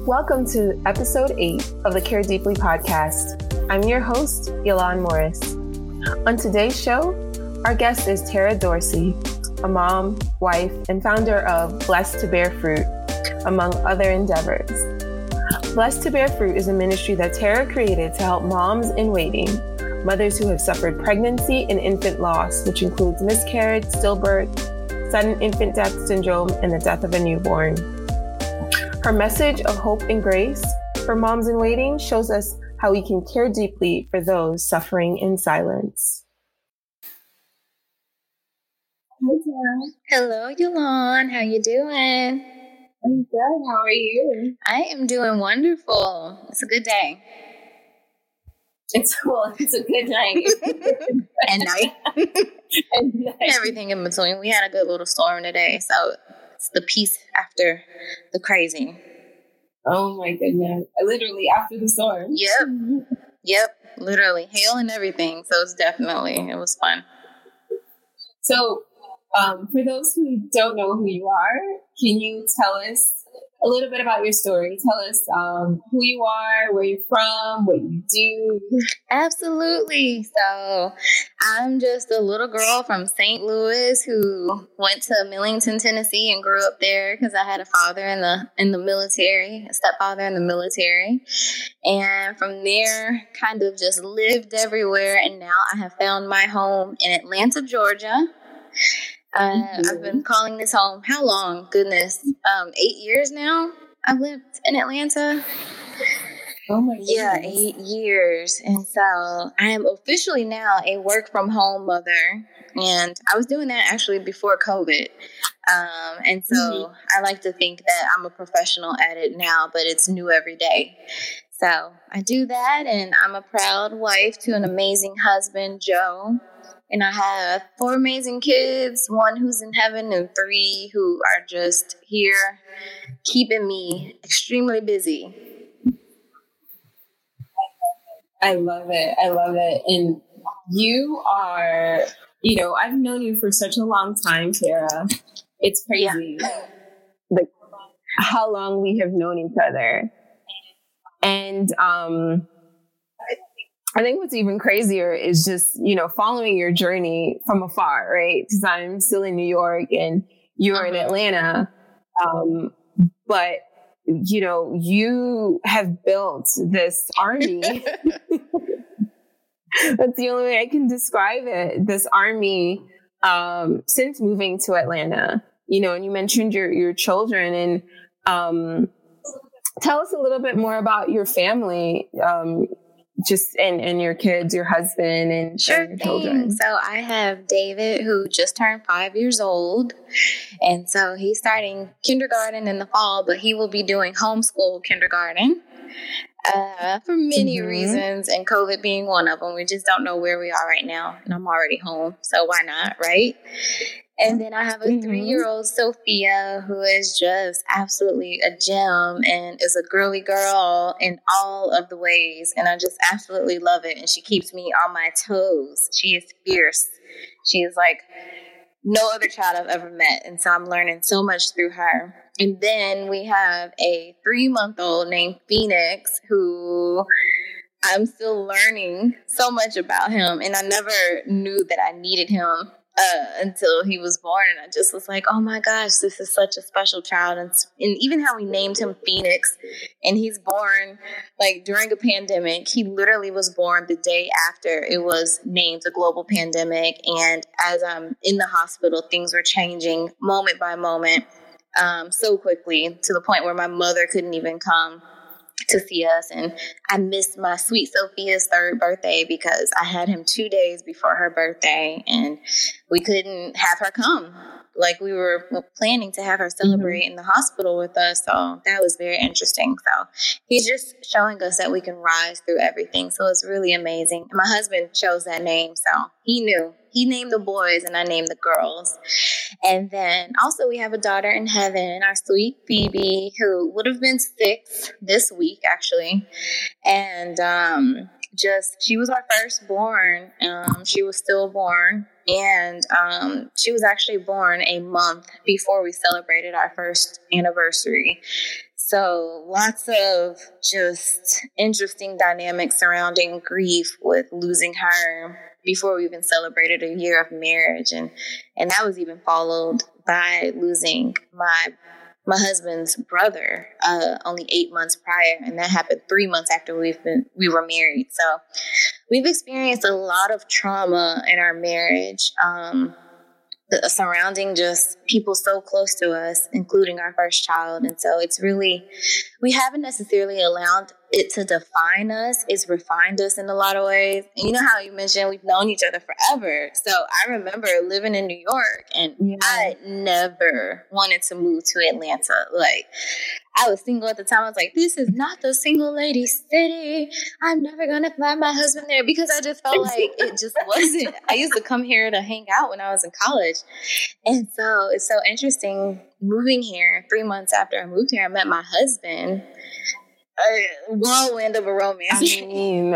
Welcome to episode 8 of the Care Deeply podcast. I'm your host, Yolande Morris. On today's show, our guest is Tara Dorsey, a mom, wife, and founder of Blessed to Bear Fruit, among other endeavors. Blessed to Bear Fruit is a ministry that Tara created to help moms in waiting, mothers who have suffered pregnancy and infant loss, which includes miscarriage, stillbirth, sudden infant death syndrome, and the death of a newborn. Her message of hope and grace for moms in waiting shows us how we can care deeply for those suffering in silence. Hi, Tara. Hello, Yolande. How you doing? I'm good. How are you? I am doing wonderful. It's a good day. It's a good night. And night. And night. Everything in between. We had a good little storm today, so it's the peace after the crazy. Oh my goodness. Literally after the storm. Yep. Literally. Hail and everything. So it was fun. So, for those who don't know who you are, can you tell us a little bit about your story? Tell us who you are, where you're from, what you do. Absolutely. So I'm just a little girl from St. Louis who went to Millington, Tennessee and grew up there because I had a father in the military, a stepfather in the military. And from there, kind of just lived everywhere. And now I have found my home in Atlanta, Georgia. I've been calling this home, how long? Goodness, 8 years now I've lived in Atlanta. Oh my goodness. Yeah, 8 years. And so I am officially now a work from home mother. And I was doing that actually before COVID. And so I like to think that I'm a professional at it now, but it's new every day. So I do that, and I'm a proud wife to an amazing husband, Joe. And I have 4 amazing kids, 1 who's in heaven and 3 who are just here keeping me extremely busy. I love it. And you are, I've known you for such a long time, Tara. It's crazy. Yeah. Like how long we have known each other. And I think what's even crazier is just, following your journey from afar, right? Because I'm still in New York and you're in Atlanta. But, you have built this army. That's the only way I can describe it. This army, since moving to Atlanta, and you mentioned your children, and tell us a little bit more about your family, just and your kids, your husband, and your children. So I have David, who just turned 5 years old, and so he's starting kindergarten in the fall, but he will be doing homeschool kindergarten for many reasons, and COVID being one of them. We just don't know where we are right now, and I'm already home, so why not, right? And then I have a 3-year-old, Sophia, who is just absolutely a gem and is a girly girl in all of the ways. And I just absolutely love it. And she keeps me on my toes. She is fierce. She is like no other child I've ever met. And so I'm learning so much through her. And then we have a 3-month-old named Phoenix, who I'm still learning so much about him. And I never knew that I needed him until he was born, and I just was like, oh my gosh, this is such a special child. And even how we named him Phoenix, and he's born like during a pandemic. He literally was born the day after it was named a global pandemic, and as I'm in the hospital, things were changing moment by moment, so quickly, to the point where my mother couldn't even come to see us. And I missed my sweet Sophia's 3rd birthday because I had him 2 days before her birthday, and we couldn't have her come. Like, we were planning to have her celebrate in the hospital with us. So that was very interesting. So he's just showing us that we can rise through everything. So it's really amazing. And my husband chose that name, so he knew. He named the boys and I named the girls. And then also we have a daughter in heaven, our sweet Phoebe, who would have been 6 this week, actually. And she was our firstborn. She was stillborn. And she was actually born a month before we celebrated our first anniversary. So lots of just interesting dynamics surrounding grief with losing her before we even celebrated a year of marriage. And that was even followed by losing my husband's brother only 8 months prior. And that happened 3 months after we were married. So we've experienced a lot of trauma in our marriage. Surrounding just people so close to us, including our first child. And so it's really, we haven't necessarily allowed it to define us. It's refined us in a lot of ways. And you know how you mentioned we've known each other forever. So I remember living in New York and I never wanted to move to Atlanta. Like, I was single at the time. I was like, this is not the single lady city. I'm never going to find my husband there, because I just felt like it just wasn't. I used to come here to hang out when I was in college. And so it's so interesting moving here. 3 months after I moved here, I met my husband. A whirlwind of a romance. I mean,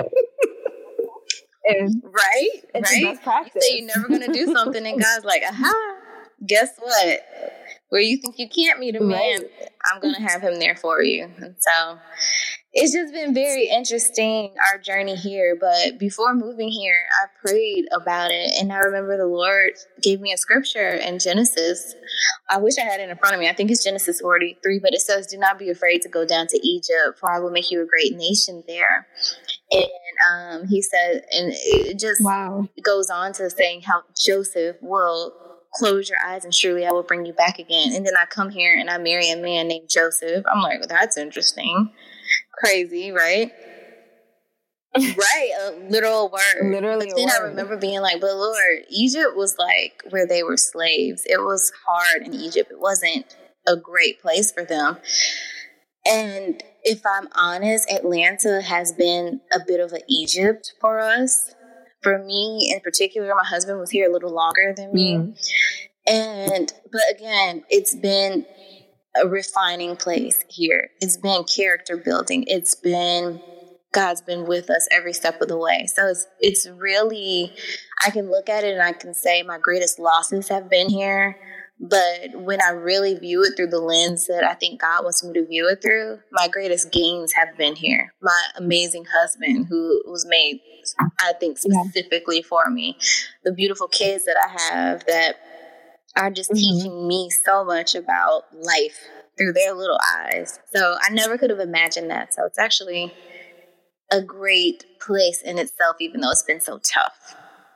right? It's the best practice. You say you're never going to do something, and God's like, aha, guess what? Where you think you can't meet a man, I'm going to have him there for you. And so it's just been very interesting, our journey here. But before moving here, I prayed about it. And I remember the Lord gave me a scripture in Genesis. I wish I had it in front of me. I think it's Genesis 43, but it says, do not be afraid to go down to Egypt, for I will make you a great nation there. And he said, and it just goes on to saying how Joseph will close your eyes and surely I will bring you back again. And then I come here and I marry a man named Joseph. I'm like, well, that's interesting. Crazy, right? Right, a literal word. Literally. But then I remember being like, but Lord, Egypt was like where they were slaves. It was hard in Egypt. It wasn't a great place for them. And if I'm honest, Atlanta has been a bit of an Egypt for us. For me in particular, my husband was here a little longer than me. But again, it's been a refining place here. It's been character building. It's been, God's been with us every step of the way. So it's really, I can look at it and I can say my greatest losses have been here. But when I really view it through the lens that I think God wants me to view it through, my greatest gains have been here. My amazing husband, who was made, I think, specifically for me. The beautiful kids that I have that are just teaching me so much about life through their little eyes. So I never could have imagined that. So it's actually a great place in itself, even though it's been so tough.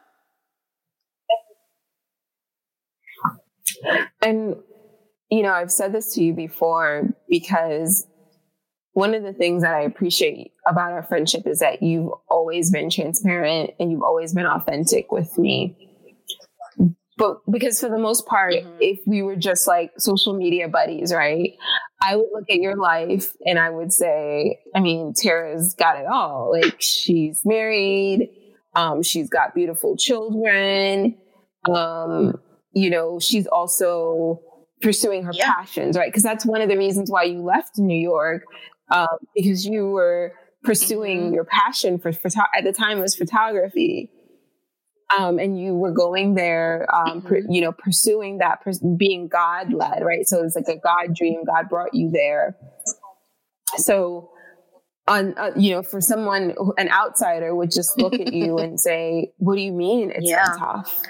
And, you know, I've said this to you before, because one of the things that I appreciate about our friendship is that you've always been transparent and you've always been authentic with me. But because for the most part, if we were just like social media buddies, right, I would look at your life and I would say, I mean, Tara's got it all. Like, she's married, she's got beautiful children, you know, she's also pursuing her passions, right? Because that's one of the reasons why you left New York, because you were pursuing your passion for at the time it was photography. And you were going there, you know, pursuing that, being God-led, right? So it's like a God dream. God brought you there. So, you know, for someone, an outsider would just look at you and say, what do you mean it's been tough?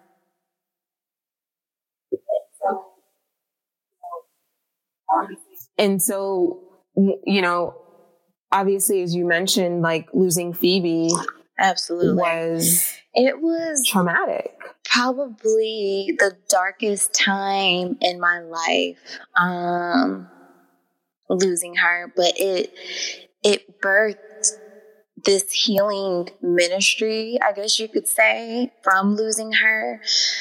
And so, you know, obviously, as you mentioned, like losing Phoebe it was traumatic. Probably the darkest time in my life, losing her, but it birthed this healing ministry, I guess you could say, from losing her.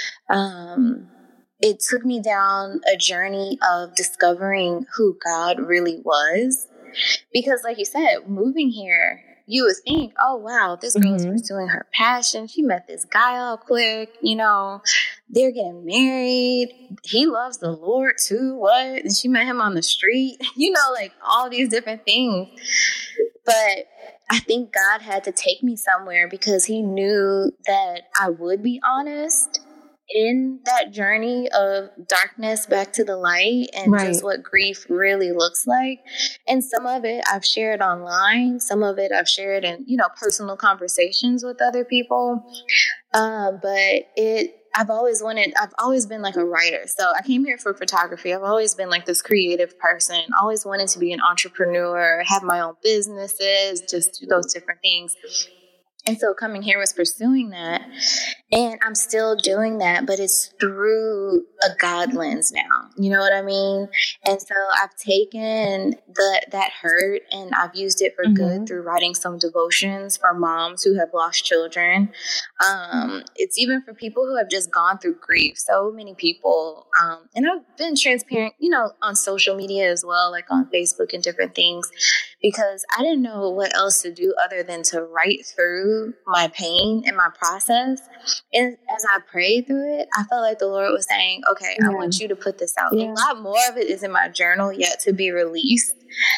It took me down a journey of discovering who God really was. Because like you said, moving here, you would think, oh, wow, this girl is pursuing her passion. She met this guy all quick, you know, they're getting married. He loves the Lord too. What? And she met him on the street, you know, like all these different things. But I think God had to take me somewhere because he knew that I would be honest in that journey of darkness back to the light and just what grief really looks like. And some of it I've shared online, some of it I've shared in, personal conversations with other people. But I've always been like a writer. So I came here for photography. I've always been like this creative person, always wanted to be an entrepreneur, have my own businesses, just do those different things. And so coming here was pursuing that. And I'm still doing that, but it's through a God lens now. You know what I mean? And so I've taken that hurt and I've used it for good through writing some devotions for moms who have lost children. It's even for people who have just gone through grief. So many people, and I've been transparent, on social media as well, like on Facebook and different things, because I didn't know what else to do other than to write through my pain and my process. And as I prayed through it, I felt like the Lord was saying, okay, I want you to put this out. A lot more of it is in my journal yet to be released.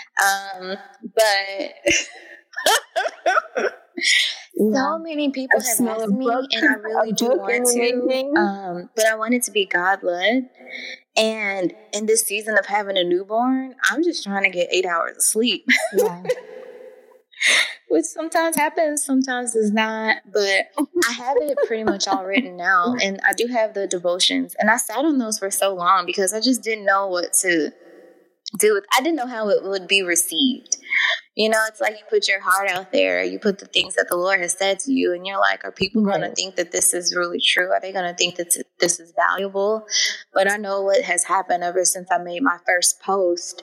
But so many people have asked me, and I really do want to, but I want it to be God-led. And in this season of having a newborn, I'm just trying to get 8 hours of sleep. Yeah. Which sometimes happens, sometimes does not. But I have it pretty much all written out. And I do have the devotions. And I sat on those for so long because I just didn't know what to do with. I didn't know how it would be received. It's like you put your heart out there, you put the things that the Lord has said to you, and you're like, are people going to think that this is really true? Are they going to think that this is valuable? But I know what has happened ever since I made my first post.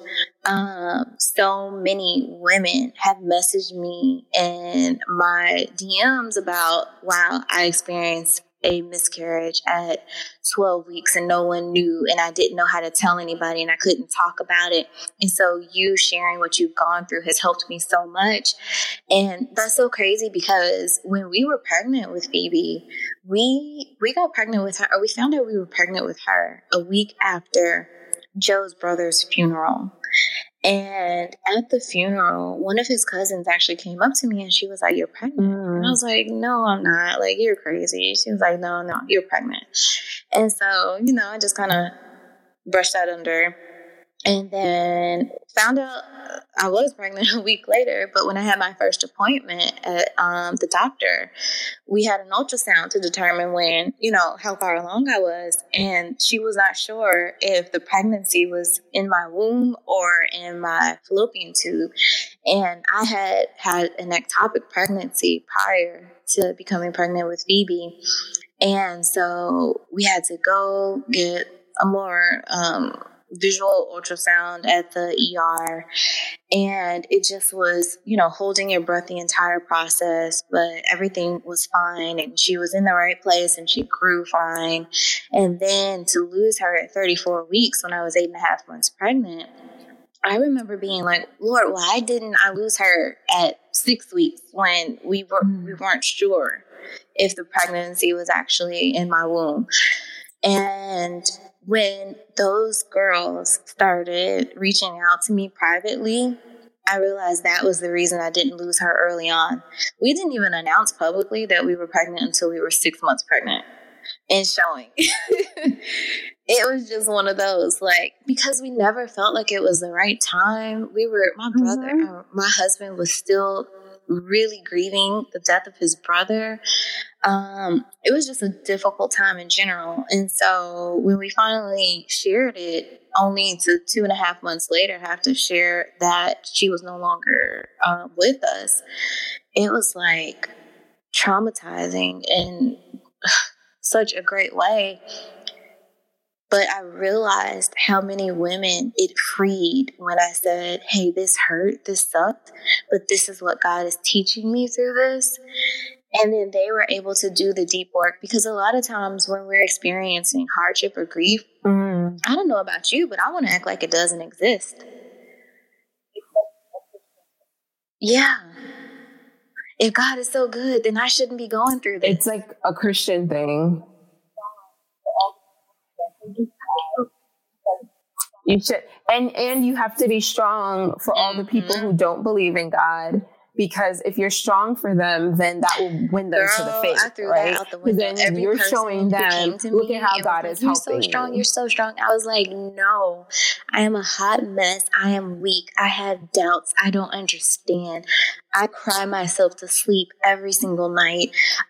So many women have messaged me in my DMs about, wow, I experienced a miscarriage at 12 weeks and no one knew, and I didn't know how to tell anybody, and I couldn't talk about it. And so you sharing what you've gone through has helped me so much. And that's so crazy because when we were pregnant with Phoebe, we got pregnant with her, or we found out we were pregnant with her a week after Joe's brother's funeral. And at the funeral, one of his cousins actually came up to me and she was like, "You're pregnant." And I was like, "No, I'm not. Like, you're crazy." She was like, No, you're pregnant." And so, I just kind of brushed that under. And then found out I was pregnant a week later. But when I had my first appointment at the doctor, we had an ultrasound to determine when, how far along I was. And she was not sure if the pregnancy was in my womb or in my fallopian tube. And I had an ectopic pregnancy prior to becoming pregnant with Phoebe. And so we had to go get a more visual ultrasound at the ER, and it just was, holding your breath the entire process, but everything was fine, and she was in the right place, and she grew fine. And then to lose her at 34 weeks when I was 8.5 months pregnant, I remember being like, Lord, why didn't I lose her at 6 weeks when we weren't sure if the pregnancy was actually in my womb? And when those girls started reaching out to me privately, I realized that was the reason I didn't lose her early on. We didn't even announce publicly that we were pregnant until we were 6 months pregnant and showing. It was just one of those, because we never felt like it was the right time. My husband was still really grieving the death of his brother. It was just a difficult time in general. And so when we finally shared it, only to 2.5 months later have to share that she was no longer with us, it was traumatizing in such a great way. But I realized how many women it freed when I said, hey, this hurt, this sucked, but this is what God is teaching me through this. And then they were able to do the deep work, because a lot of times when we're experiencing hardship or grief, I don't know about you, but I want to act like it doesn't exist. Yeah. If God is so good, then I shouldn't be going through this. It's like a Christian thing. You should, and you have to be strong for all the people who don't believe in God, because if you're strong for them, then that will win them to the faith. I threw right? that out the window. Then every you're person showing them, look at how God is you're helping so strong, you. You're so strong. I was like, no, I am a hot mess. I am weak. I have doubts. I don't understand. I cry myself to sleep every single night.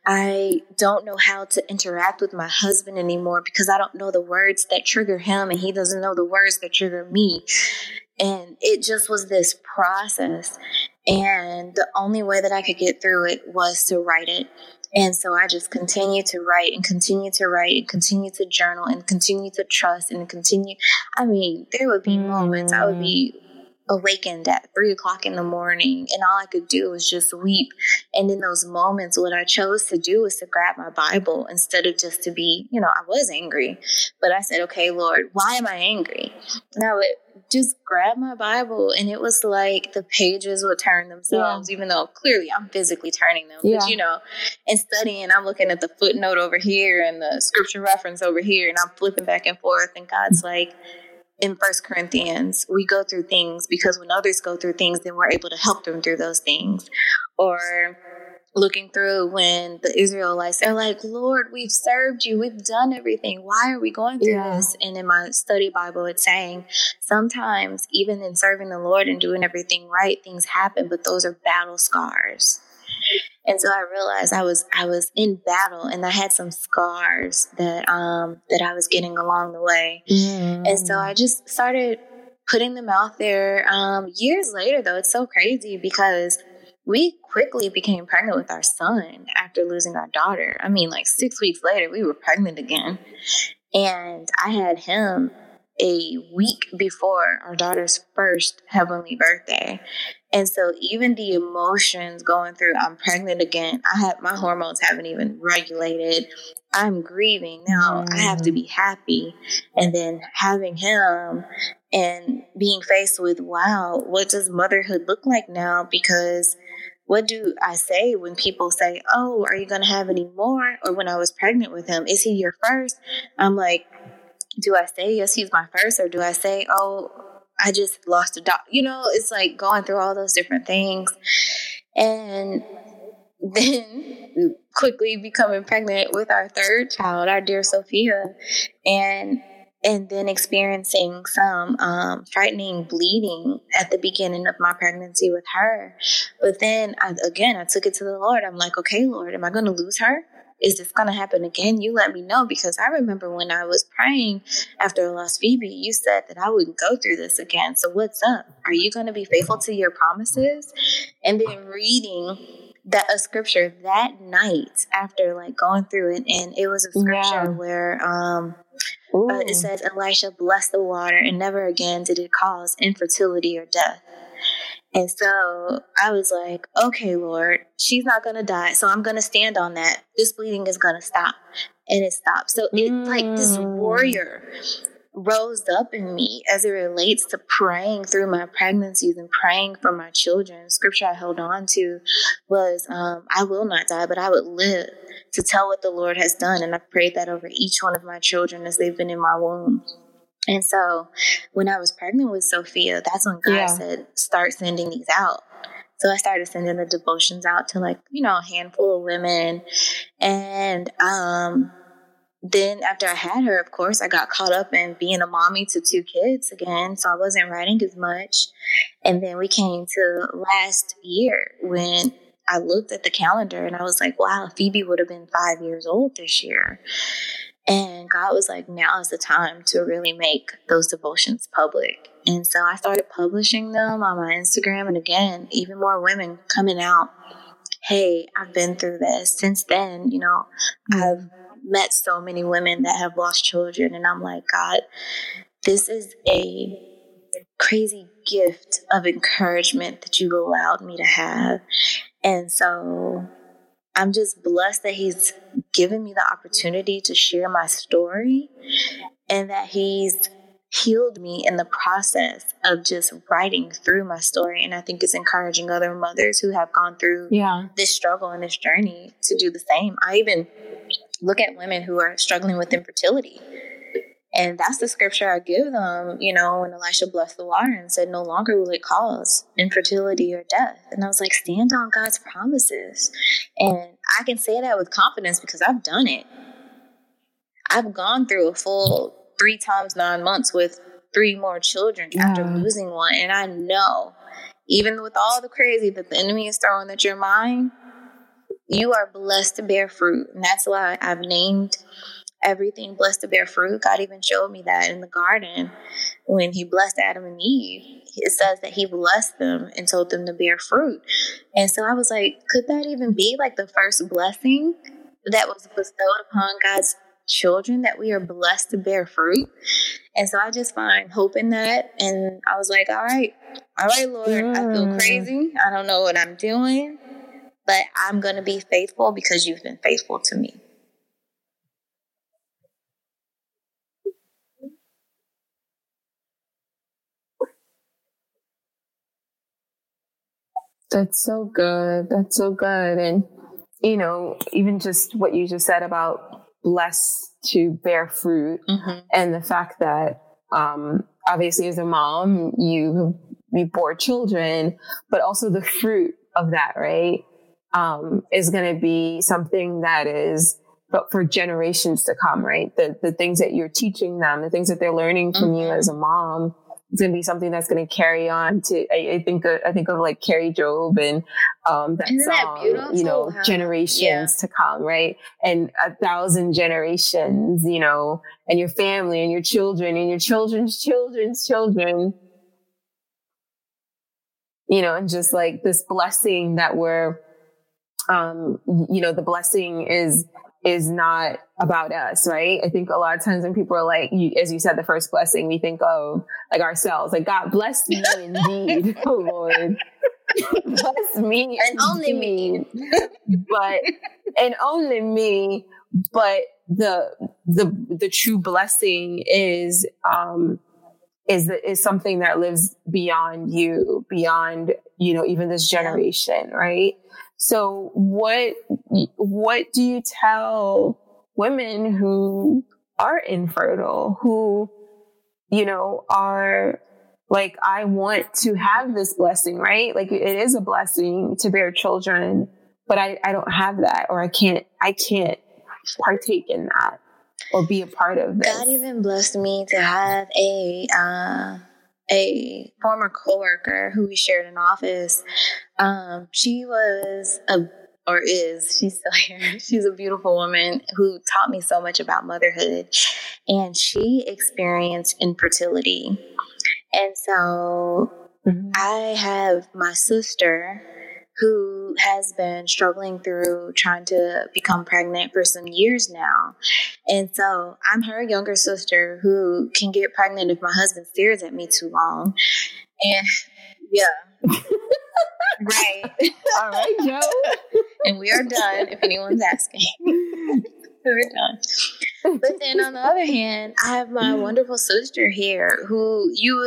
I don't know how to interact with my husband anymore because I don't know the words that trigger him and he doesn't know the words that trigger me. And it just was this process. And the only way that I could get through it was to write it. And so I just continued to write and continue to write and continue to journal and continue to trust and continue. I mean, there would be moments I would be awakened at 3:00 in the morning and all I could do was just weep. And in those moments, what I chose to do was to grab my Bible instead of just to be, I was angry, but I said, okay, Lord, why am I angry? And I would just grab my Bible and it was like the pages would turn themselves, even though clearly I'm physically turning them. But, and studying, I'm looking at the footnote over here and the scripture reference over here and I'm flipping back and forth and God's like, in 1 Corinthians, we go through things because when others go through things, then we're able to help them through those things. Or looking through when the Israelites are like, Lord, we've served you. We've done everything. Why are we going through this? And in my study Bible, it's saying sometimes even in serving the Lord and doing everything right, things happen, but those are battle scars. And so I realized I was in battle and I had some scars that I was getting along the way. And so I just started putting them out there. Years later, though, it's so crazy because we quickly became pregnant with our son after losing our daughter. I mean, like 6 weeks later, we were pregnant again. And I had him a week before our daughter's first heavenly birthday. And so even the emotions going through, I'm pregnant again. My hormones haven't even regulated. I'm grieving. Now I have to be happy. And then having him and being faced with, wow, what does motherhood look like now? Because what do I say when people say, oh, are you going to have any more? Or when I was pregnant with him, is he your first? I'm like, do I say, yes, he's my first? Or do I say, oh, I just lost a dog? It's like going through all those different things. And then quickly becoming pregnant with our third child, our dear Sophia. And then experiencing some frightening bleeding at the beginning of my pregnancy with her. But then, I took it to the Lord. I'm like, okay, Lord, am I going to lose her? Is this going to happen again? You let me know, because I remember when I was praying after I lost Phoebe, you said that I wouldn't go through this again. So what's up? Are you going to be faithful to your promises? And then reading a scripture that night after going through it. And it was a scripture where it says, Elisha blessed the water and never again did it cause infertility or death. And so I was like, okay, Lord, she's not going to die. So I'm going to stand on that. This bleeding is going to stop. And it stopped. So it's like this warrior rose up in me as it relates to praying through my pregnancies and praying for my children. Scripture I held on to was, I will not die, but I would live to tell what the Lord has done. And I prayed that over each one of my children as they've been in my womb. And so when I was pregnant with Sophia, that's when God said, start sending these out. So I started sending the devotions out to a handful of women. And then after I had her, of course, I got caught up in being a mommy to 2 kids again. So I wasn't writing as much. And then we came to last year when I looked at the calendar and I was like, wow, Phoebe would have been 5 years old this year. And God was like, now is the time to really make those devotions public. And so I started publishing them on my Instagram. And again, even more women coming out. Hey, I've been through this. Since then, I've met so many women that have lost children. And I'm like, God, this is a crazy gift of encouragement that you've allowed me to have. And so I'm just blessed that he's given me the opportunity to share my story and that he's healed me in the process of just writing through my story. And I think it's encouraging other mothers who have gone through this struggle and this journey to do the same. I even look at women who are struggling with infertility And that's the scripture I give them, you know, when Elisha blessed the water and said, no longer will it cause infertility or death. And I was like, stand on God's promises. And I can say that with confidence because I've done it. I've gone through a full 3 times 9 months with 3 more children after losing one. And I know, even with all the crazy that the enemy is throwing at your mind, you are blessed to bear fruit. And that's why I've named everything blessed to bear fruit. God even showed me that in the garden when he blessed Adam and Eve. It says that he blessed them and told them to bear fruit. And so I was like, could that even be like the first blessing that was bestowed upon God's children, that we are blessed to bear fruit? And so I just find hope in that. And I was like, all right, Lord, I feel crazy. I don't know what I'm doing, but I'm going to be faithful because you've been faithful to me. That's so good. That's so good. And, you know, even just what you just said about blessed to bear fruit, and the fact that, obviously as a mom, you bore children, but also the fruit of that, right, is going to be something that is but for generations to come, right? The things that you're teaching them, the things that they're learning from you as a mom, it's going to be something that's going to carry on to, I think of like Carrie Job and that Isn't song, that beautiful? you know, generations to come, right? And 1,000 generations, you know, and your family and your children and your children's children's children, you know, and just like this blessing that we're, you know, the blessing is not about us, right? I think a lot of times when people are like, as you said, the first blessing, we think of like ourselves, like God bless me indeed, oh Lord, bless me and only me, and only me. But the true blessing is something that lives beyond you, beyond, you know, even this generation, right? So what do you tell women who are infertile, who, you know, are like, I want to have this blessing, right? Like it is a blessing to bear children, but I don't have that, or I can't partake in that or be a part of this. God even blessed me to have a former coworker who we shared an office. She was she's still here. She's a beautiful woman who taught me so much about motherhood, and she experienced infertility. And so I have my sister who has been struggling through trying to become pregnant for some years now. And so I'm her younger sister who can get pregnant if my husband stares at me too long. And yeah. Right. All right, Joe. And we are done if anyone's asking. We're done. But then on the other hand, I have my wonderful sister here who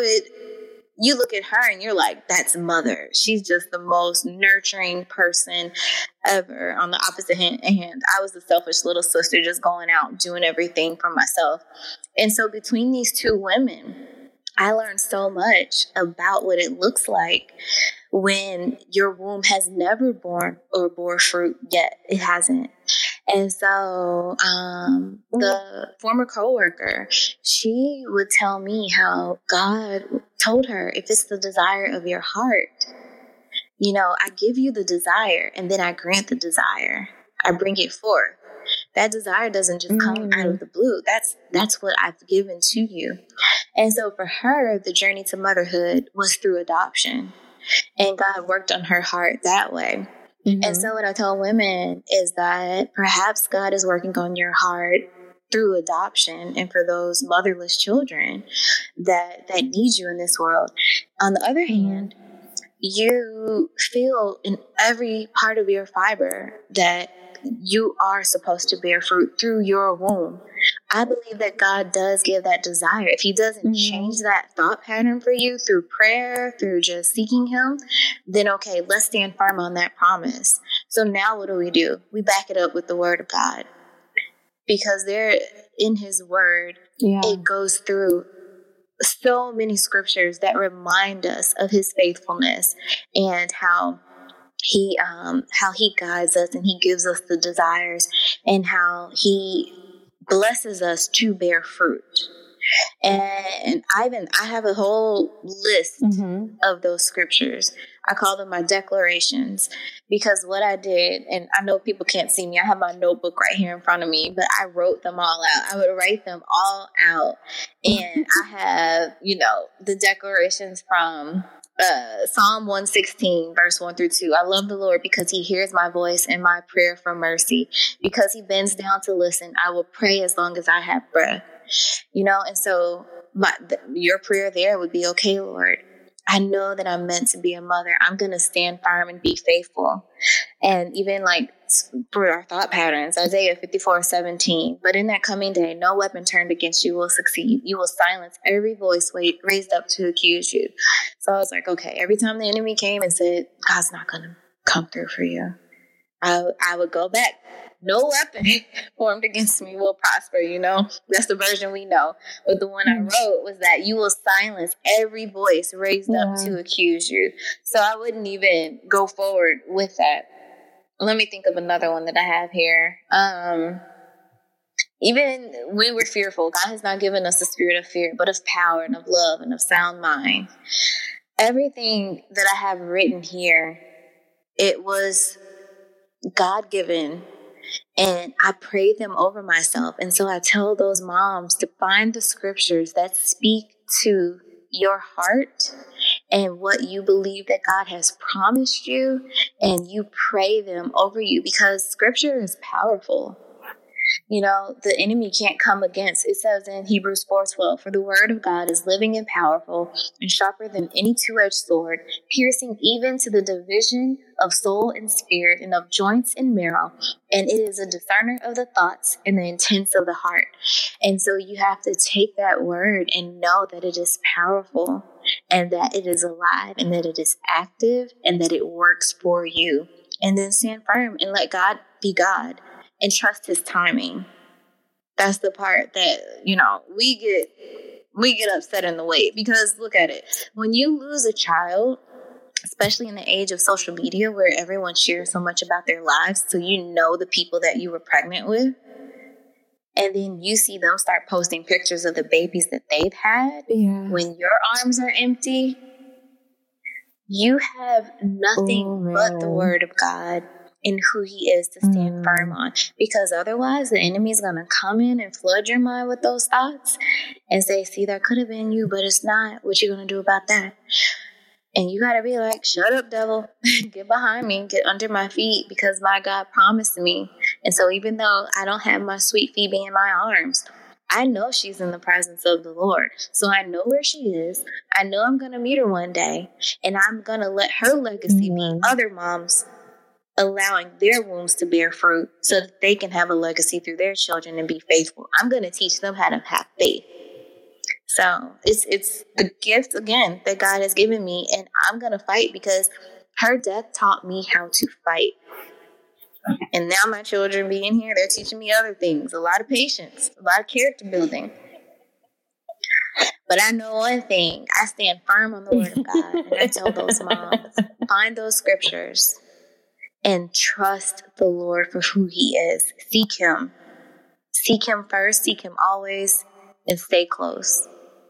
you look at her and you're like, that's mother. She's just the most nurturing person ever. On the opposite hand, I was the selfish little sister just going out doing everything for myself. And so between these two women, I learned so much about what it looks like when your womb has never borne or bore fruit yet. It hasn't. And so the former coworker, she would tell me how God told her, if it's the desire of your heart, you know, I give you the desire and then I grant the desire. I bring it forth. That desire doesn't just come out of the blue. That's what I've given to you. And so for her, the journey to motherhood was through adoption. And God worked on her heart that way. And so what I tell women is that perhaps God is working on your heart through adoption and for those motherless children that need you in this world. On the other hand, you feel in every part of your fiber that you are supposed to bear fruit through your womb. I believe that God does give that desire. If he doesn't change that thought pattern for you through prayer, through just seeking him, then okay, let's stand firm on that promise. So now what do? We back it up with the word of God. Because in his word, it goes through so many scriptures that remind us of his faithfulness and how he guides us and he gives us the desires and how he blesses us to bear fruit. And I have a whole list of those scriptures. I call them my declarations, because what I did, and I know people can't see me, I have my notebook right here in front of me, but I wrote them all out. I would write them all out. And I have, the declarations from Psalm 116, verse 1 through 2. I love the Lord because he hears my voice and my prayer for mercy. Because he bends down to listen, I will pray as long as I have breath. And so your prayer there would be, okay, Lord, I know that I'm meant to be a mother. I'm going to stand firm and be faithful. And even like for our thought patterns, Isaiah 54:17, but in that coming day, no weapon turned against you will succeed. You will silence every voice raised up to accuse you. So I was like, okay, every time the enemy came and said, God's not going to come through for you, I would go back. No weapon formed against me will prosper, That's the version we know. But the one I wrote was that you will silence every voice raised up to accuse you. So I wouldn't even go forward with that. Let me think of another one that I have here. Even when we're fearful, God has not given us a spirit of fear, but of power and of love and of sound mind. Everything that I have written here, it was God-given. And I pray them over myself. And so I tell those moms to find the scriptures that speak to your heart and what you believe that God has promised you, and you pray them over you, because scripture is powerful. The enemy can't come against. It says in Hebrews 4:12, for the word of God is living and powerful and sharper than any two-edged sword, piercing even to the division of soul and spirit and of joints and marrow. And it is a discerner of the thoughts and the intents of the heart. And so you have to take that word and know that it is powerful and that it is alive and that it is active and that it works for you. And then stand firm and let God be God. And trust his timing. That's the part that, we get upset in the way, because look at it. When you lose a child, especially in the age of social media where everyone shares so much about their lives, so the people that you were pregnant with, and then you see them start posting pictures of the babies that they've had when your arms are empty, you have nothing but the word of God and who he is to stand firm on. Because otherwise, the enemy is going to come in and flood your mind with those thoughts and say, see, that could have been you, but it's not. What you going to do about that? And you got to be like, shut up, devil. Get behind me. Get under my feet, because my God promised me. And so even though I don't have my sweet Phoebe in my arms, I know she's in the presence of the Lord. So I know where she is. I know I'm going to meet her one day. And I'm going to let her legacy be other moms allowing their wombs to bear fruit so that they can have a legacy through their children and be faithful. I'm going to teach them how to have faith. So it's the gift, again, that God has given me, and I'm going to fight, because her death taught me how to fight. And now my children being here, they're teaching me other things, a lot of patience, a lot of character building. But I know one thing, I stand firm on the word of God, and I tell those moms, find those scriptures and trust the Lord for who he is. Seek him. Seek him first, seek him always, and stay close.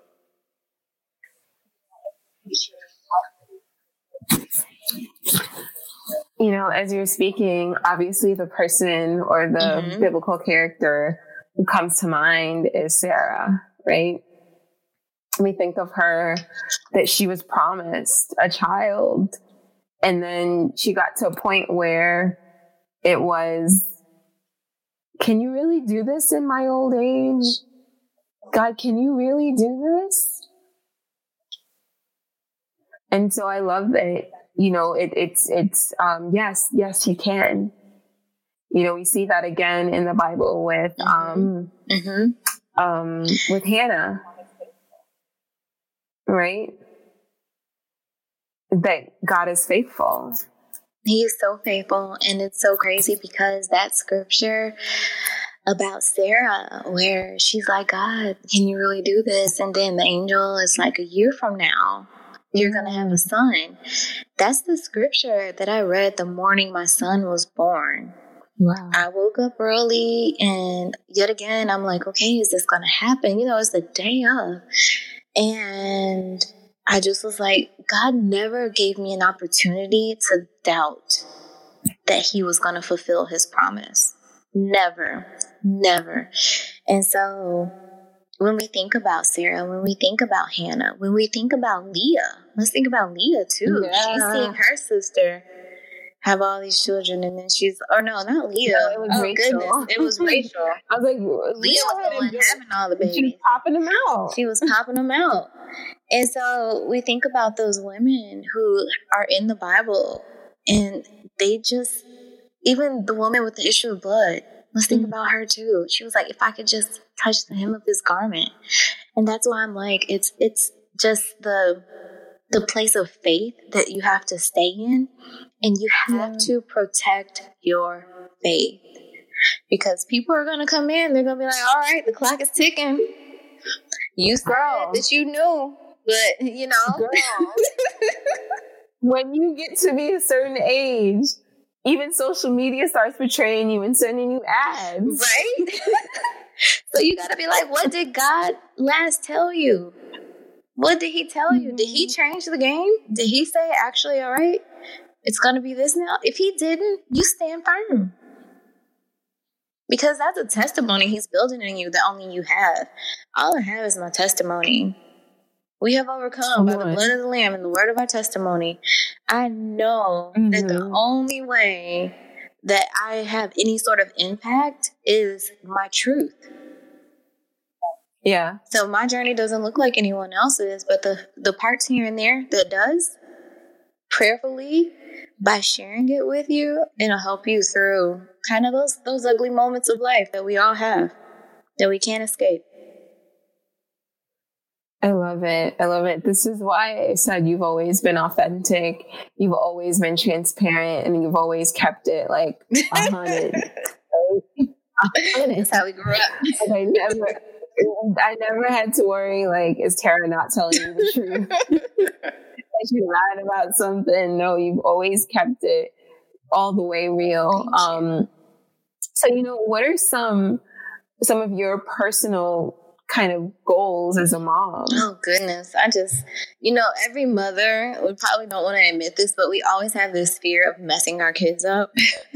As you're speaking, obviously the person or the biblical character who comes to mind is Sarah, right? We think of her that she was promised a child, and then she got to a point where it was, can you really do this in my old age? God, can you really do this? And so I love that, yes, you can. We see that again in the Bible with Hannah, right? That God is faithful. He is so faithful. And it's so crazy because that scripture, about Sarah, where she's like, God, can you really do this? And then the angel is like, a year from now, you're going to have a son. That's the scripture that I read the morning my son was born. Wow. I woke up early, and yet again, I'm like, okay, is this going to happen? You know, it's the day of. And I just was like, God never gave me an opportunity to doubt that he was going to fulfill his promise. Never. And so when we think about Sarah, when we think about Hannah, when we think about Leah, let's think about Leah too. Yeah. She's seeing her sister have all these children, and then not Leah. No, it was Rachel. Goodness, it was Rachel. I was like, Leah was the one having all the babies. She was popping them out. She was popping them out. And so we think about those women who are in the Bible, and they just, even the woman with the issue of blood, let's think about her too. She was like, if I could just touch the hem of his garment. And that's why I'm like, it's just the place of faith that you have to stay in, and you have to protect your faith, because people are going to come in, they're going to be like, all right, the clock is ticking. You said that you knew, but you know. Girl. When you get to be a certain age, even social media starts betraying you and sending you ads. Right? So you got to be like, what did God last tell you? What did he tell you? Did he change the game? Did he say, actually, all right, it's going to be this now? If he didn't, you stand firm. Because that's a testimony he's building in you that only you have. All I have is my testimony. We have overcome by the blood of the Lamb and the word of our testimony. I know that the only way that I have any sort of impact is my truth. Yeah. So my journey doesn't look like anyone else's, but the parts here and there that does, prayerfully, by sharing it with you, it'll help you through kind of those ugly moments of life that we all have, that we can't escape. I love it. This is why I said you've always been authentic. You've always been transparent, and you've always kept it like 100. That's how we grew up. Like I never had to worry, like, is Tara not telling you the truth? Is she lying about something? No, you've always kept it all the way real. So, what are some of your personal kind of goals as a mom? Oh, goodness. I just, every mother, we probably don't want to admit this, but we always have this fear of messing our kids up.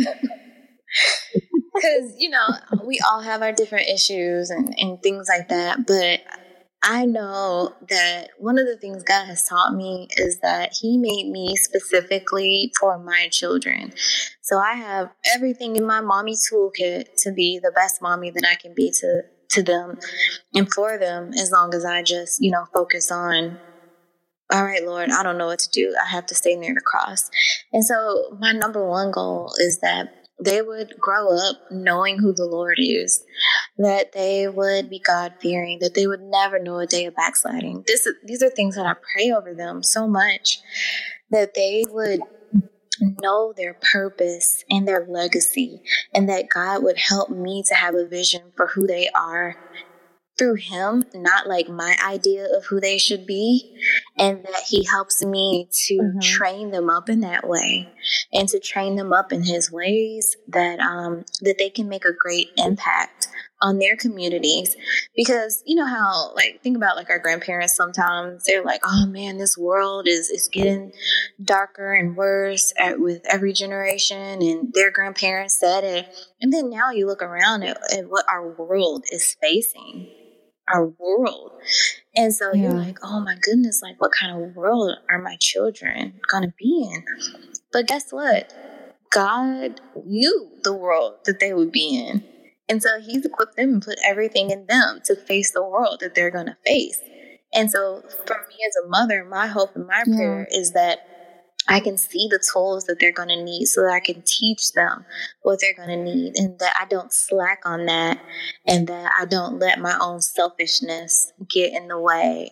Because, we all have our different issues and things like that. But I know that one of the things God has taught me is that he made me specifically for my children. So I have everything in my mommy toolkit to be the best mommy that I can be to them and for them, as long as I just, focus on, all right, Lord, I don't know what to do. I have to stay near the cross. And so my number one goal is that they would grow up knowing who the Lord is, that they would be God-fearing, that they would never know a day of backsliding. These are things that I pray over them so much, that they would know their purpose and their legacy, and that God would help me to have a vision for who they are through him, not like my idea of who they should be, and that he helps me to train them up in that way, and to train them up in his ways, that that they can make a great impact on their communities. Because you know how, think about our grandparents, sometimes they're like, oh man, this world is getting darker and worse with every generation, and their grandparents said it, and then now you look around at what our world is facing. Our world. And so you're like, oh my goodness, what kind of world are my children going to be in? But guess what? God knew the world that they would be in. And so he's equipped them and put everything in them to face the world that they're going to face. And so for me as a mother, my hope and my prayer is that I can see the tools that they're going to need, so that I can teach them what they're going to need, and that I don't slack on that, and that I don't let my own selfishness get in the way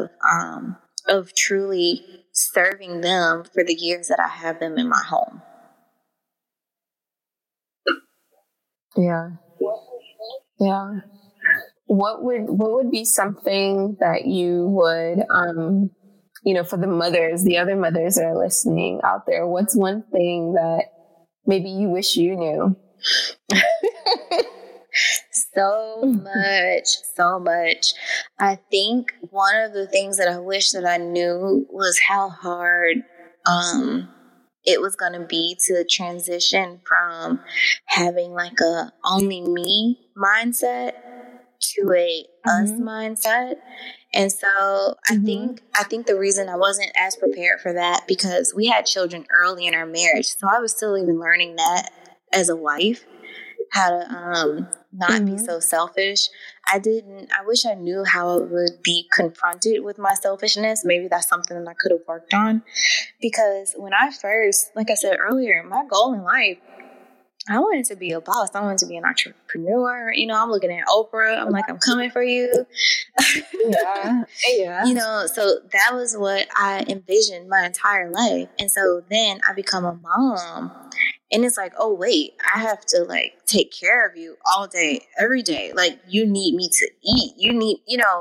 of truly serving them for the years that I have them in my home. Yeah. Yeah. What would be something that you would, for the mothers, the other mothers that are listening out there, what's one thing that maybe you wish you knew? So much. I think one of the things that I wish that I knew was how hard it was going to be to transition from having like a only me mindset to a us mindset. And so I think the reason I wasn't as prepared for that, because we had children early in our marriage. So I was still even learning that as a wife, how to not be so selfish. I wish I knew how I would be confronted with my selfishness. Maybe that's something that I could have worked on. Because when I first, like I said earlier, my goal in life, I wanted to be a boss. I wanted to be an entrepreneur. I'm looking at Oprah. I'm like, I'm coming for you. Yeah. So that was what I envisioned my entire life. And so then I become a mom. And it's like, oh, wait, I have to like take care of you all day, every day. Like, you need me to eat. You need,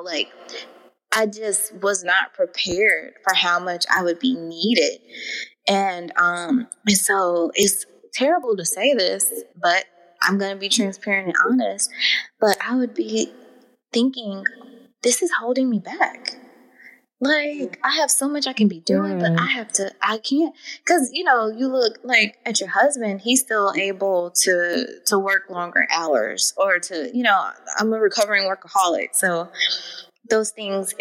I just was not prepared for how much I would be needed. And so it's terrible to say this, but I'm going to be transparent and honest. But I would be thinking, this is holding me back. Like, I have so much I can be doing, but I can't. Because, you look like at your husband, he's still able to work longer hours or to, I'm a recovering workaholic. So those things,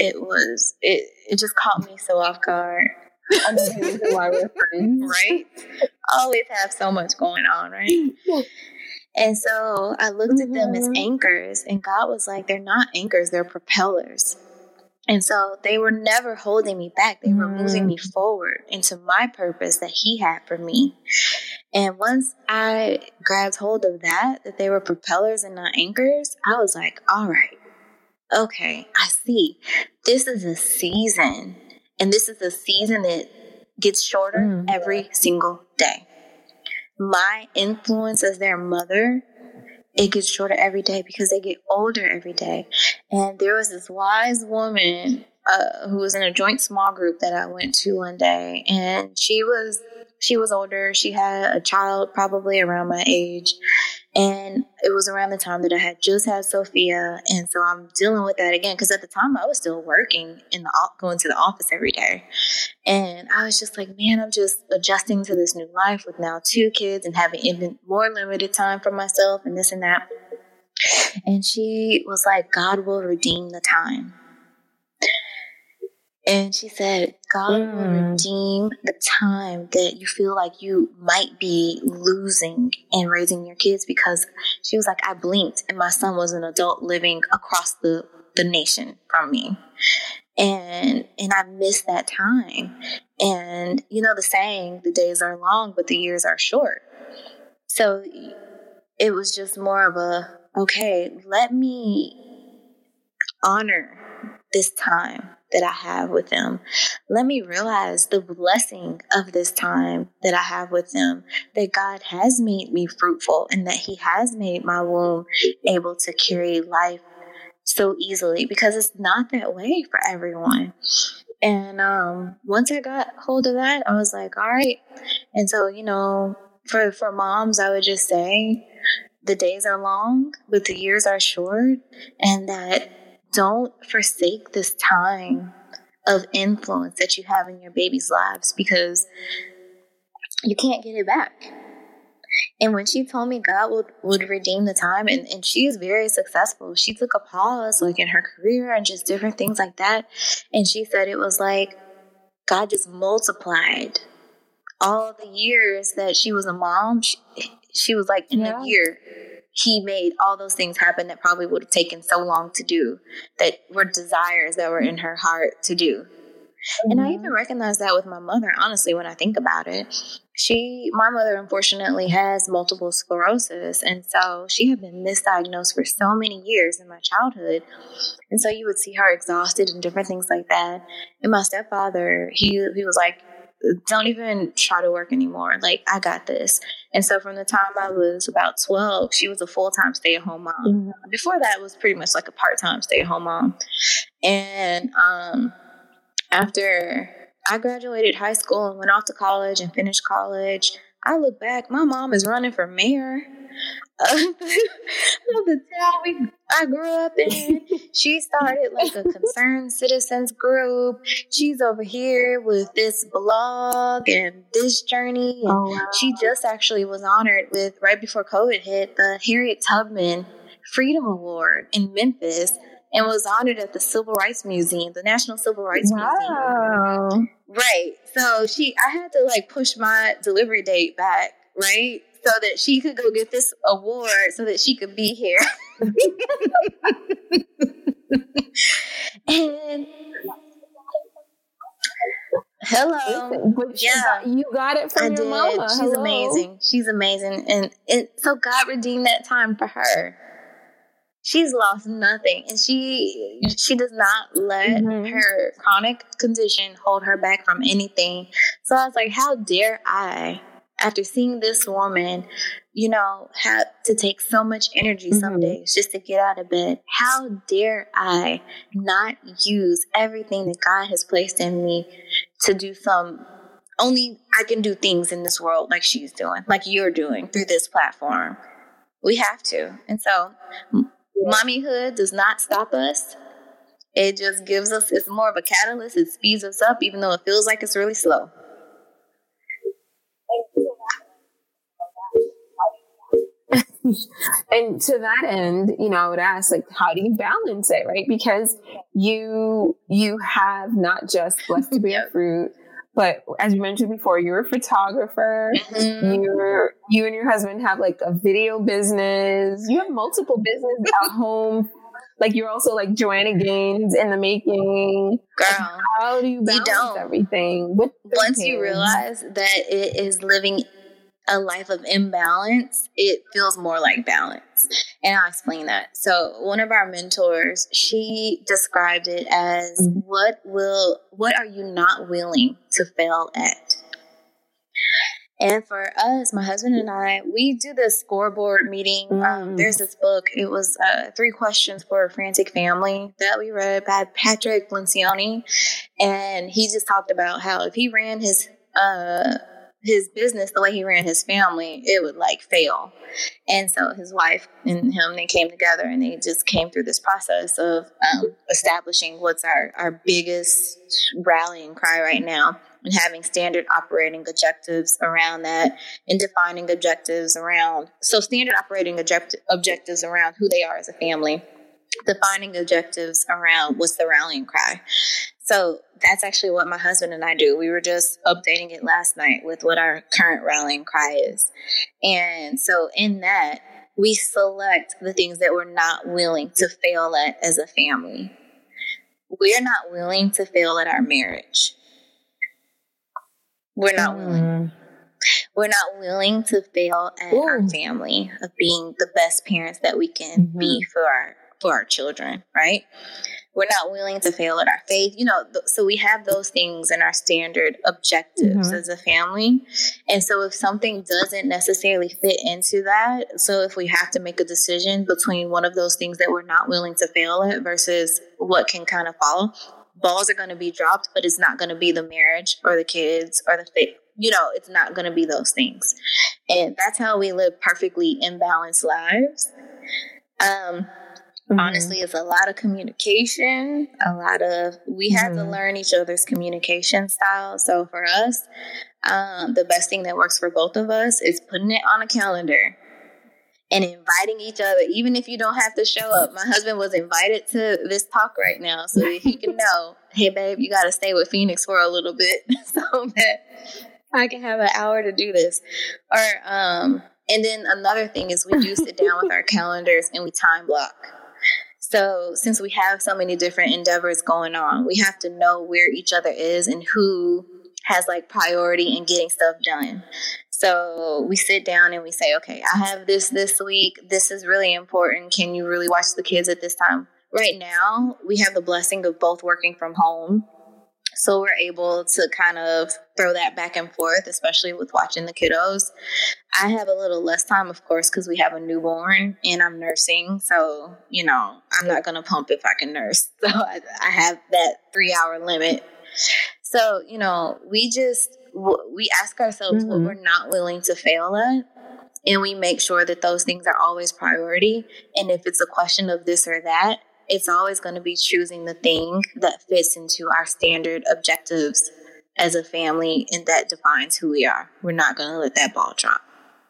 it just caught me so off guard. Another reason why we're friends. Right? Always have so much going on, right? And so I looked at them as anchors, and God was like, they're not anchors, they're propellers. And so they were never holding me back. They were moving me forward into my purpose that He had for me. And once I grabbed hold of that they were propellers and not anchors, I was like, all right, okay, I see. This is a season. And this is a season that gets shorter every single day. My influence as their mother, it gets shorter every day because they get older every day. And there was this wise woman who was in a joint small group that I went to one day. And she was older. She had a child probably around my age. And it was around the time that I had just had Sophia. And so I'm dealing with that again. Because at the time I was still working going to the office every day. And I was just like, man, I'm just adjusting to this new life with now 2 kids and having even more limited time for myself and this and that. And she was like, God will redeem the time. And she said, God will redeem the time that you feel like you might be losing in raising your kids, because she was like, I blinked and my son was an adult living across the nation from me. And I missed that time. And the saying, the days are long, but the years are short. So it was just more of okay, let me honor this time that I have with them. Let me realize the blessing of this time that I have with them, that God has made me fruitful and that He has made my womb able to carry life so easily, because it's not that way for everyone. And once I got hold of that, I was like, all right. And so, for moms, I would just say the days are long, but the years are short, and that don't forsake this time of influence that you have in your baby's lives, because you can't get it back. And when she told me God would redeem the time, and she is very successful. She took a pause like in her career and just different things like that. And she said it was like God just multiplied all the years that she was a mom. She was like, in a year, He made all those things happen that probably would have taken so long to do, that were desires that were in her heart to do. And I even recognize that with my mother, honestly, when I think about it. My mother, unfortunately, has multiple sclerosis. And so she had been misdiagnosed for so many years in my childhood. And so you would see her exhausted and different things like that. And my stepfather, he was like, don't even try to work anymore. Like, I got this. And so from the time I was about 12, she was a full-time stay-at-home mom. Mm-hmm. Before that, it was pretty much like a part-time stay-at-home mom. And after I graduated high school and went off to college and finished college, I look back, my mom is running for mayor of the town I grew up in. She started like a concerned citizens group. She's over here with this blog and this journey. And wow. She just actually was honored with, right before COVID hit, the Harriet Tubman Freedom Award in Memphis, and was honored at the Civil Rights Museum, the National Civil Rights Museum. Right. So I had to like push my delivery date back, right? So that she could go get this award so that she could be here. And hello. But you got it from your mama. She's amazing. She's amazing. And so God redeemed that time for her. She's lost nothing, and she does not let her chronic condition hold her back from anything. So I was like, how dare I, after seeing this woman, have to take so much energy some days just to get out of bed, how dare I not use everything that God has placed in me to do only I can do things in this world like she's doing, like you're doing through this platform. We have to. And so mommyhood does not stop us. It just gives us, it's more of a catalyst. It speeds us up, even though it feels like it's really slow. And to that end, I would ask, like, how do you balance it, right? Because you have not just Blessed to Bear Fruit, but as you mentioned before, you're a photographer. You and your husband have like a video business. You have multiple businesses at home. Like, you're also like Joanna Gaines in the making. Girl, how do you balance everything? Once you realize that it is living a life of imbalance, it feels more like balance. And I'll explain that. So one of our mentors, she described it as what are you not willing to fail at? And for us, my husband and I, we do this scoreboard meeting. There's this book. It was 3 Questions for a Frantic Family that we read by Patrick Lencioni. And he just talked about how if he ran his business the way he ran his family, it would like fail. And so his wife and him, they came together and they just came through this process of establishing what's our biggest rallying cry right now, and having standard operating objectives around that, and defining objectives around, so standard operating objectives around who they are as a family, defining objectives around what's the rallying cry. So that's actually what my husband and I do. We were just updating it last night with what our current rallying cry is. And so in that, we select the things that we're not willing to fail at as a family. We're not willing to fail at our marriage. We're not willing. We're not willing to fail at our family, of being the best parents that we can be for our children, right? We're not willing to fail at our faith, so we have those things in our standard objectives as a family. And so if something doesn't necessarily fit into that, so if we have to make a decision between one of those things that we're not willing to fail at versus what can kind of follow, balls are going to be dropped, but it's not going to be the marriage or the kids or the faith. It's not going to be those things. And that's how we live perfectly imbalanced lives. Honestly, it's a lot of communication, we have to learn each other's communication style. So for us, the best thing that works for both of us is putting it on a calendar and inviting each other, even if you don't have to show up. My husband was invited to this talk right now so that he can know, hey, babe, you got to stay with Phoenix for a little bit so that I can have an hour to do this. Or, and then another thing is we do sit down with our calendars and we time block. So since we have so many different endeavors going on, we have to know where each other is and who has like priority in getting stuff done. So we sit down and we say, okay, I have this week. This is really important. Can you really watch the kids at this time? Right now, we have the blessing of both working from home. So we're able to kind of throw that back and forth, especially with watching the kiddos. I have a little less time, of course, because we have a newborn and I'm nursing. So, I'm not going to pump if I can nurse. So I have that 3-hour limit. So, we ask ourselves what we're not willing to fail at. And we make sure that those things are always priority. And if it's a question of this or that, it's always going to be choosing the thing that fits into our standard objectives as a family, and that defines who we are. We're not going to let that ball drop.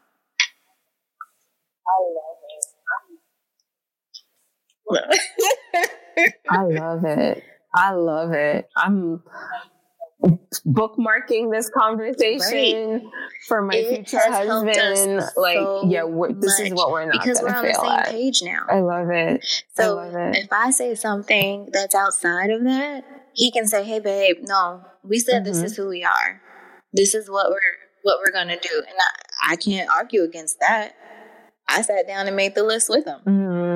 I love it. I love it. I'm bookmarking this conversation for my future husband. This is what we're not because we're on the same page now. I love it. So if I say something that's outside of that, he can say, "Hey, babe, no, we said this is who we are. This is what we're gonna do," and I can't argue against that. I sat down and made the list with him.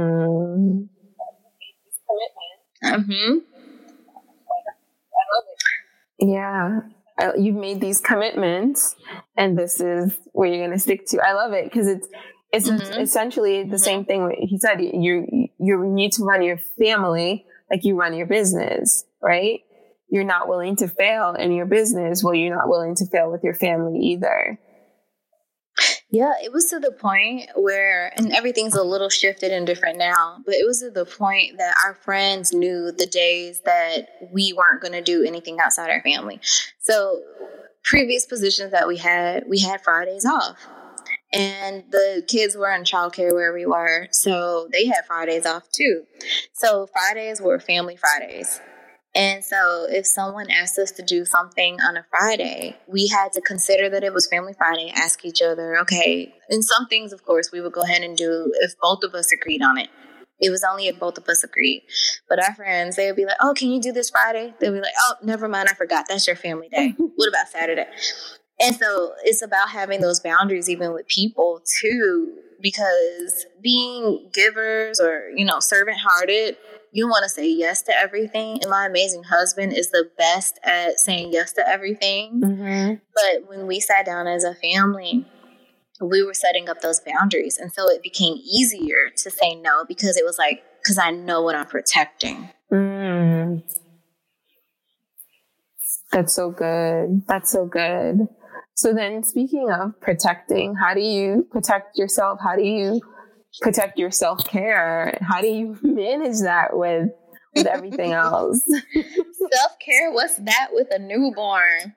Yeah, you've made these commitments, and this is where you're going to stick to. I love it because it's essentially the same thing. He said you need to run your family like you run your business, right? You're not willing to fail in your business. Well, you're not willing to fail with your family either. Yeah, it was to the point where, and everything's a little shifted and different now, but it was to the point that our friends knew the days that we weren't going to do anything outside our family. So previous positions that we had Fridays off, and the kids were in childcare where we were. So they had Fridays off too. So Fridays were family Fridays. And so if someone asked us to do something on a Friday, we had to consider that it was Family Friday, ask each other, okay. And some things, of course, we would go ahead and do if both of us agreed on it. It was only if both of us agreed. But our friends, they would be like, "Oh, can you do this Friday?" They'd be like, "Oh, never mind, I forgot. That's your family day. What about Saturday?" And so it's about having those boundaries even with people too, because being givers or, servant-hearted, you want to say yes to everything. And my amazing husband is the best at saying yes to everything. But when we sat down as a family, we were setting up those boundaries. And so it became easier to say no because it was like, because I know what I'm protecting. That's so good. That's so good. So then speaking of protecting, how do you protect yourself? How do you protect your self-care? How do you manage that with everything else? Self-care? What's that with a newborn?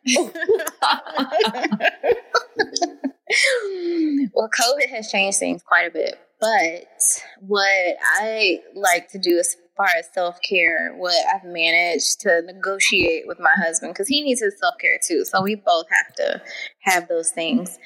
Well, COVID has changed things quite a bit. But what I like to do as far as self-care, what I've managed to negotiate with my husband, because he needs his self-care too. So we both have to have those things.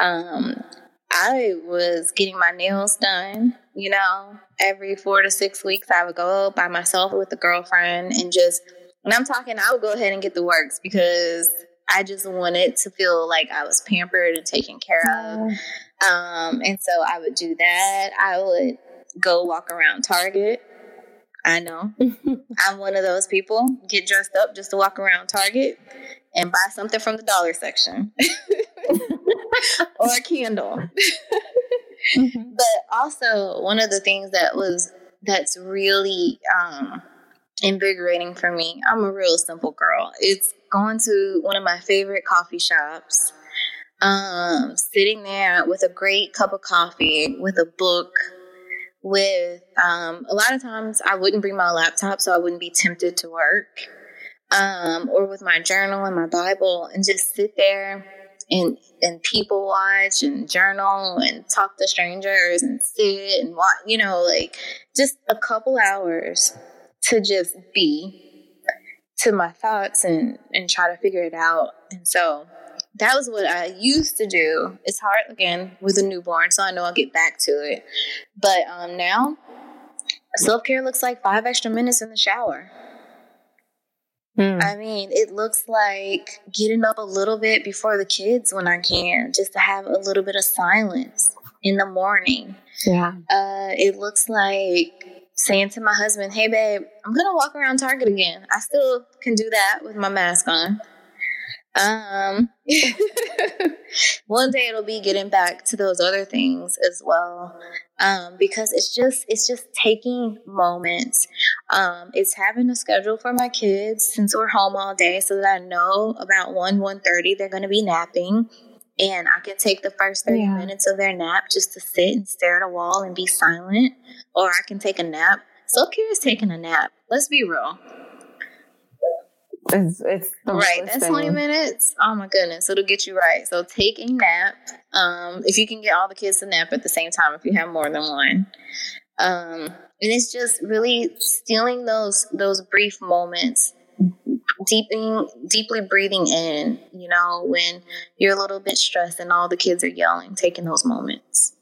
I was getting my nails done, every 4 to 6 weeks. I would go by myself with a girlfriend and I would go ahead and get the works because I just wanted to feel like I was pampered and taken care of. And so I would do that. I would go walk around Target. I know. I'm one of those people, get dressed up just to walk around Target and buy something from the dollar section. Or a candle. But also one of the things that's really invigorating for me, I'm a real simple girl. It's going to one of my favorite coffee shops, sitting there with a great cup of coffee, with a book, with a lot of times I wouldn't bring my laptop so I wouldn't be tempted to work, or with my journal and my Bible, and just sit there and people watch and journal and talk to strangers and sit and watch, just a couple hours to just be to my thoughts and try to figure it out. And so that was what I used to do. It's hard, again, with a newborn, so I know I'll get back to it. But now, self-care looks like 5 extra minutes in the shower. I mean, it looks like getting up a little bit before the kids when I can, just to have a little bit of silence in the morning. Yeah. It looks like saying to my husband, hey, babe, I'm going to walk around Target again. I still can do that with my mask on. One day it'll be getting back to those other things as well. Because it's just taking moments. It's having a schedule for my kids since we're home all day so that I know about 1:30 they're going to be napping. And I can take the first 30 minutes of their nap just to sit and stare at a wall and be silent. Or I can take a nap. Self-care is taking a nap. Let's be real. It's right. That's 20 minutes. Oh my goodness. It'll get you right. So take a nap. If you can get all the kids to nap at the same time, if you have more than one. And it's just really stealing those brief moments, deeply breathing in, you know, when you're a little bit stressed and all the kids are yelling, taking those moments.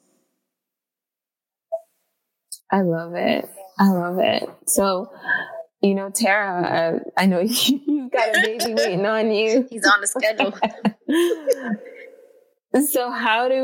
I love it. So, you know, Tara, I know you've got a baby waiting on you. He's on the schedule. So how do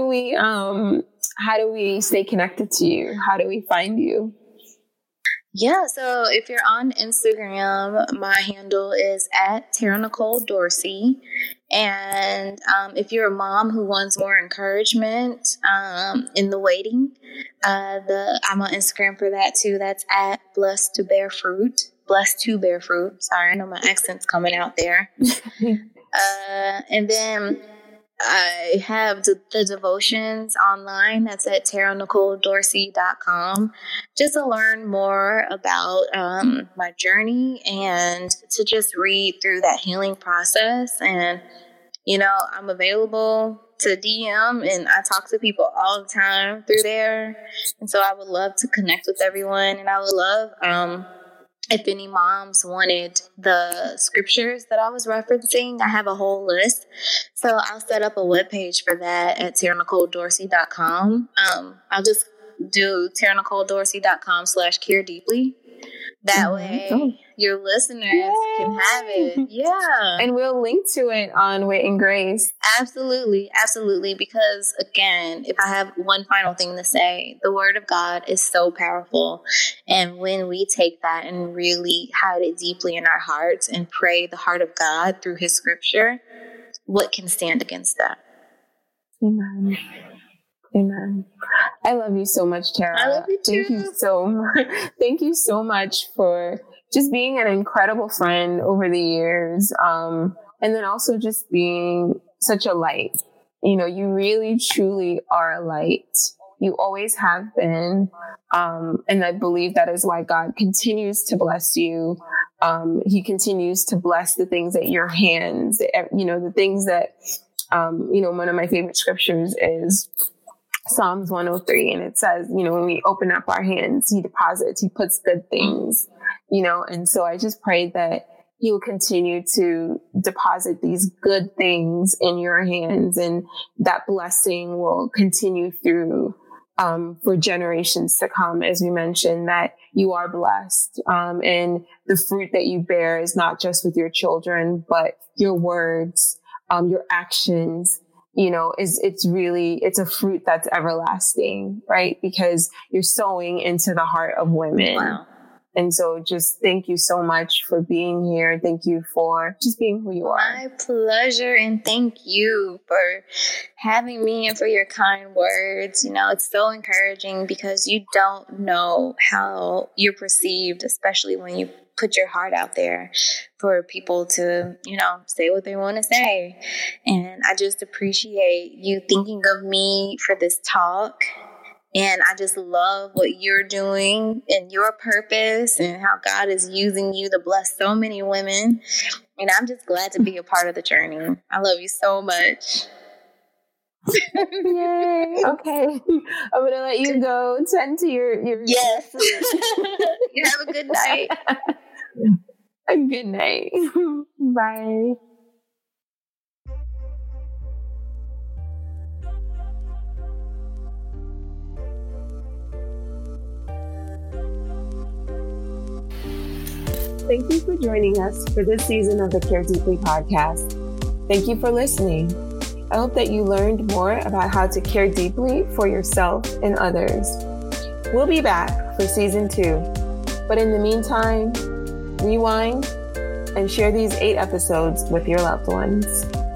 we stay connected to you? How do we find you? Yeah, so if you're on Instagram, my handle is at Tara Nicole Dorsey. And if you're a mom who wants more encouragement in the waiting, I'm on Instagram for that too. That's at Blessed to Bear Fruit. Sorry, I know my accent's coming out there. And then I have the devotions online. That's at TaraNicoleDorsey.com, just to learn more about my journey and to just read through that healing process. And, you know, I'm available to DM and I talk to people all the time through there. And so I would love to connect with everyone. And I would love, if any moms wanted the scriptures that I was referencing, I have a whole list. So I'll set up a webpage for that at TaraNicoleDorsey.com. I'll just do TaraNicoleDorsey.com/caredeeply. That way your listeners can have it. Yeah. And we'll link to it on Wit and Grace. Absolutely. Because again, if I have one final thing to say, the word of God is so powerful. And when we take that and really hide it deeply in our hearts and pray the heart of God through his scripture, what can stand against that? Amen. I love you so much, Tara. I love you too. Thank you so much for just being an incredible friend over the years. And then also just being such a light. You know, you really, truly are a light. You always have been. And I believe that is why God continues to bless you. He continues to bless the things at your hands, you know, the things that, you know, one of my favorite scriptures is Psalms 103. And it says, you know, when we open up our hands, he puts good things, you know, and so I just pray that he will continue to deposit these good things in your hands and that blessing will continue through for generations to come. As we mentioned, that you are blessed. And the fruit that you bear is not just with your children, but your words, your actions, you know, it's a fruit that's everlasting, right? Because you're sowing into the heart of women. Wow. And so just thank you so much for being here. Thank you for just being who you are. My pleasure. And thank you for having me and for your kind words. You know, it's so encouraging because you don't know how you're perceived, especially when you put your heart out there for people to, you know, say what they want to say. And I just appreciate you thinking of me for this talk. And I just love what you're doing and your purpose and how God is using you to bless so many women. And I'm just glad to be a part of the journey. I love you so much. Yay. Okay. I'm going to let you go tend to your yes. You have a good night. A good night. Bye. Thank you for joining us for this season of the Care Deeply podcast. Thank you for listening. I hope that you learned more about how to care deeply for yourself and others. We'll be back for season 2. But in the meantime, rewind and share these 8 episodes with your loved ones.